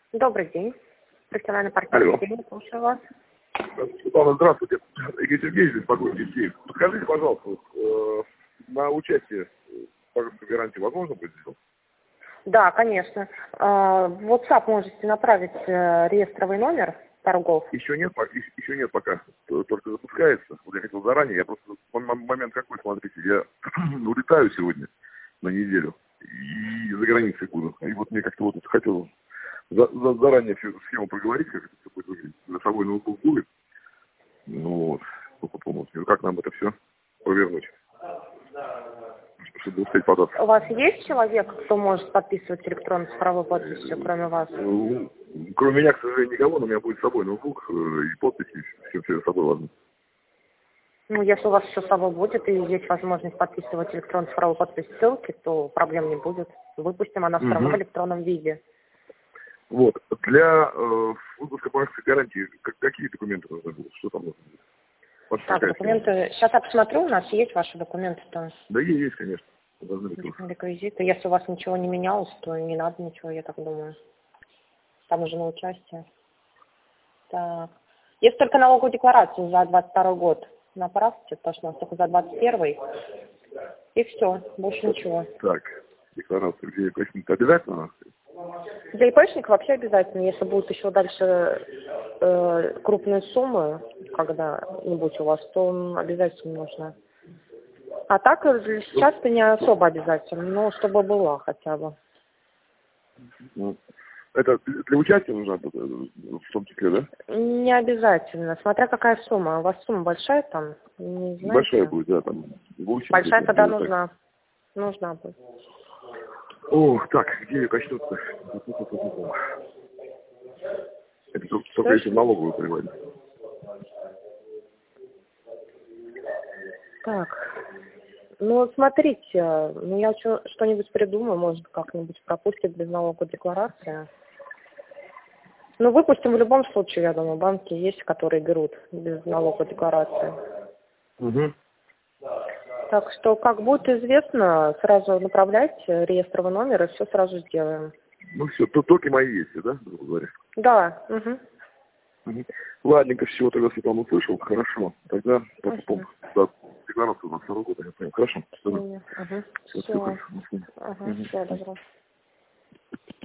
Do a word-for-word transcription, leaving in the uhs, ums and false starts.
Добрый день. Профессиональный партнер Алло. Киев, слушаю вас. Светлана, здравствуйте. Игорь Сергеевич, беспокоит из Киева. Подскажите, пожалуйста, вот, э, на участие по гарантии возможно будет сделать? Да, конечно. А, В WhatsApp можете направить э, реестровый номер торгов. Еще нет, пока- еще еще нет пока, т- только запускается. Вот я хотел заранее, я просто м- м- момент какой, смотрите, я улетаю сегодня на неделю и за границей буду. И вот мне как-то вот хотел за- за- заранее всю эту схему проговорить, как это все будет выглядеть. За собой ноутбук будет. Ну вот, только помочь. Как нам это все провернуть, чтобы успеть податься? У вас есть человек, кто может подписывать электронную цифровую подписью, кроме вас? Ну, кроме меня, к сожалению, никого, но у меня будет с собой ноутбук э, и подписи, все, все с собой возьму. Ну, если у вас все с собой будет и есть возможность подписывать электронную цифровую подпись ссылки, то проблем не будет. Выпустим она все равно в Угу. электронном виде. Вот. Для э, выпуска банковской гарантии как- какие документы нужны будут? Что там нужно будет? Вот Так, какая схема? документы. Сейчас я посмотрю, у нас есть ваши документы там. Да есть, есть, конечно. Должны быть тоже. Реквизиты. Если у вас ничего не менялось, то не надо ничего, я так думаю. Там уже на участие. Так. Если только налоговую декларацию за двадцать второй год направьте, потому что у нас только за двадцать первый. И все, больше ничего. Так, декларация где какие-то обязательно? Для ИПшника вообще обязательно, если будут еще дальше э, крупные суммы когда-нибудь у вас, то м, обязательно нужно. А так э, сейчас-то не особо обязательно, но чтобы была хотя бы. Ну, это для участия нужно э, в том числе, да? Не обязательно, смотря какая сумма. У вас сумма большая там, не знаете? Большая будет, да, там. восемь, Большая где-то, тогда где-то так. нужна. Нужна будет. О, так, где ее качнуться? Это только, только если в налоговую приводить. Так. Ну, смотрите, ну я чё- что-нибудь придумаю, может, как-нибудь пропустит без налоговой декларации. Ну, выпустим в любом случае, я думаю, банки есть, которые берут без налоговой декларации. Угу. Так что, как будет известно, сразу направляйте реестровый номер и все сразу сделаем. Ну все, то токи мои есть, да, грубо говоря? Да, угу. Угу. Ладненько, всего тогда Светлана услышал. Хорошо. Тогда по Угу. по декларацию на второй год я понял. Хорошо. Все, Угу. все, Все. все, Ага, Угу. все, добро.